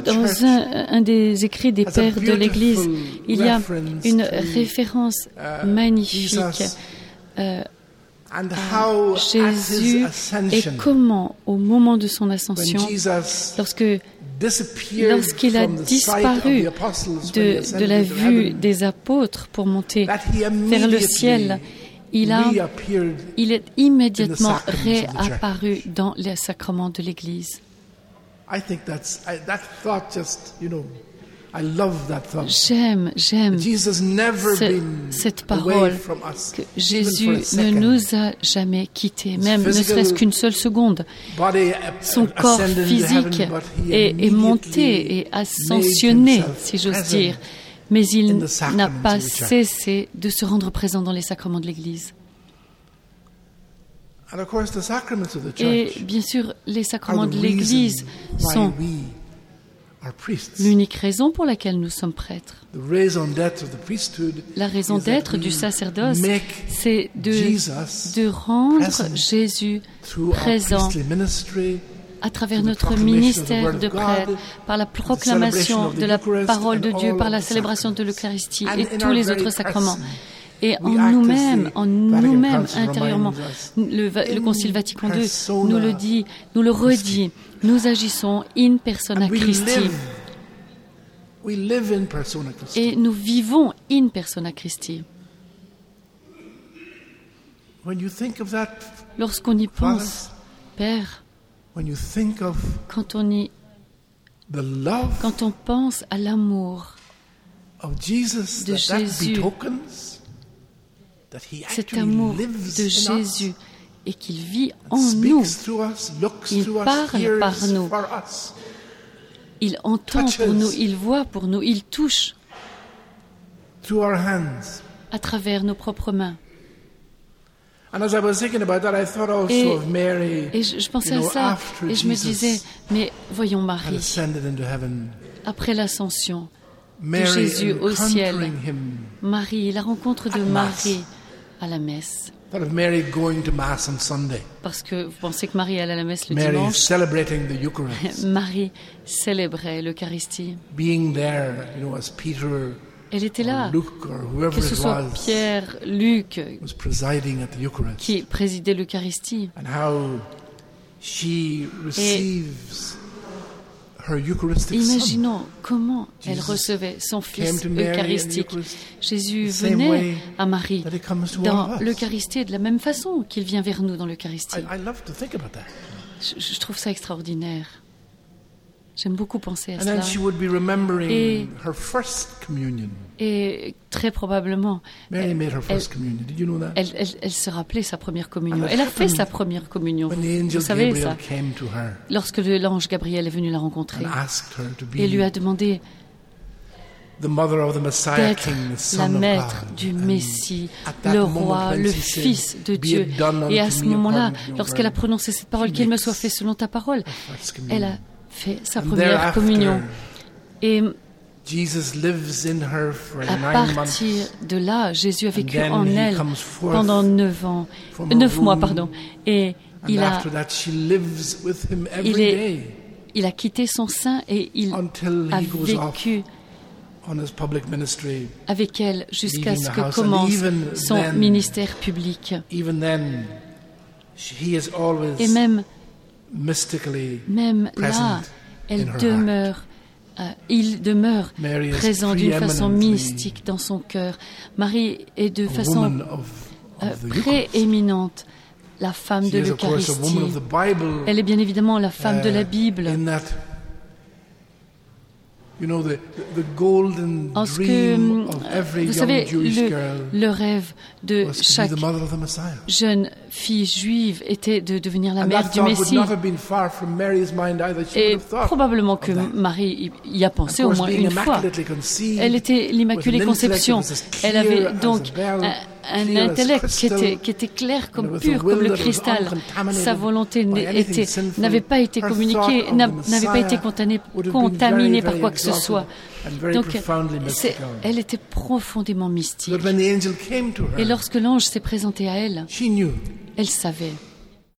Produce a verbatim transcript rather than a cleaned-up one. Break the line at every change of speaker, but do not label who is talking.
Dans un, un des écrits des pères de l'Église, il y a une référence magnifique euh, à Jésus et comment, au moment de son ascension, lorsque lorsqu'il a disparu de, de la vue des apôtres pour monter vers le ciel, il, a, il est immédiatement réapparu dans les sacrements de l'Église. J'aime, j'aime ce, cette parole que Jésus ne nous a jamais quittés, même ne serait-ce qu'une seule seconde. Son corps physique est, est monté et ascensionné, si j'ose dire, mais il n'a pas cessé de se rendre présent dans les sacrements de l'Église. Et bien sûr, les sacrements de l'Église sont l'unique raison pour laquelle nous sommes prêtres. La raison d'être du sacerdoce, c'est de, de rendre Jésus présent à travers notre ministère de prêtre, par la proclamation de la parole de Dieu, par la célébration de l'Eucharistie et tous les autres sacrements. Et en nous-mêmes, en nous-mêmes intérieurement, le, le Concile Vatican deux nous le dit, nous le redit, nous agissons in persona Christi. Et nous vivons in persona Christi. Lorsqu'on y pense, Père, quand on y, quand on pense à l'amour de Jésus, cet amour de Jésus et qu'il vit en nous, il parle par nous, il entend pour nous, il voit pour nous, il touche à travers nos propres mains. Et, et je, je pensais à ça et je me disais, mais voyons Marie, après l'ascension de Jésus au ciel, Marie, la rencontre de Marie à la messe. Parce que vous pensez que Marie allait à la messe le dimanche. Marie célébrait l'Eucharistie. Elle était là, que ce soit Pierre, Luc, qui présidait l'Eucharistie. Et imaginons comment elle recevait son Fils eucharistique. Jésus venait à Marie dans l'Eucharistie de la même façon qu'il vient vers nous dans l'Eucharistie. Je, je trouve ça extraordinaire. J'aime beaucoup penser à cela. Et, et très probablement, elle, elle, elle, elle, elle se rappelait sa première communion. Elle a fait sa première communion. Vous savez ça. Lorsque l'ange Gabriel est venu la rencontrer et lui a demandé d'être la maître du Messie, le roi, le Fils de Dieu. Et à ce moment-là, lorsqu'elle a prononcé cette parole, qu'il me soit fait selon ta parole, elle a fait sa première communion. Et à partir de là, Jésus a vécu en elle pendant neuf ans, neuf mois, pardon. Et il a, il, est, il a quitté son sein et il a vécu avec elle jusqu'à ce que commence son ministère public. Et même Même là, elle demeure, euh, il demeure présent d'une façon mystique dans son cœur. Marie est de façon euh, prééminente la femme de l'Eucharistie. Elle est bien évidemment la femme de la Bible. En ce que, vous savez, le, le rêve de chaque jeune fille juive était de devenir la mère du Messie. Et probablement que Marie y a pensé au moins une fois. Elle était l'Immaculée Conception. Elle avait donc un, un intellect qui était, qui était clair comme pur, comme le cristal. Sa volonté était, n'avait pas été communiquée, n'avait pas été contaminée, contaminée par quoi que ce soit. Donc, elle était profondément mystique. Et lorsque l'ange s'est présenté à elle, elle savait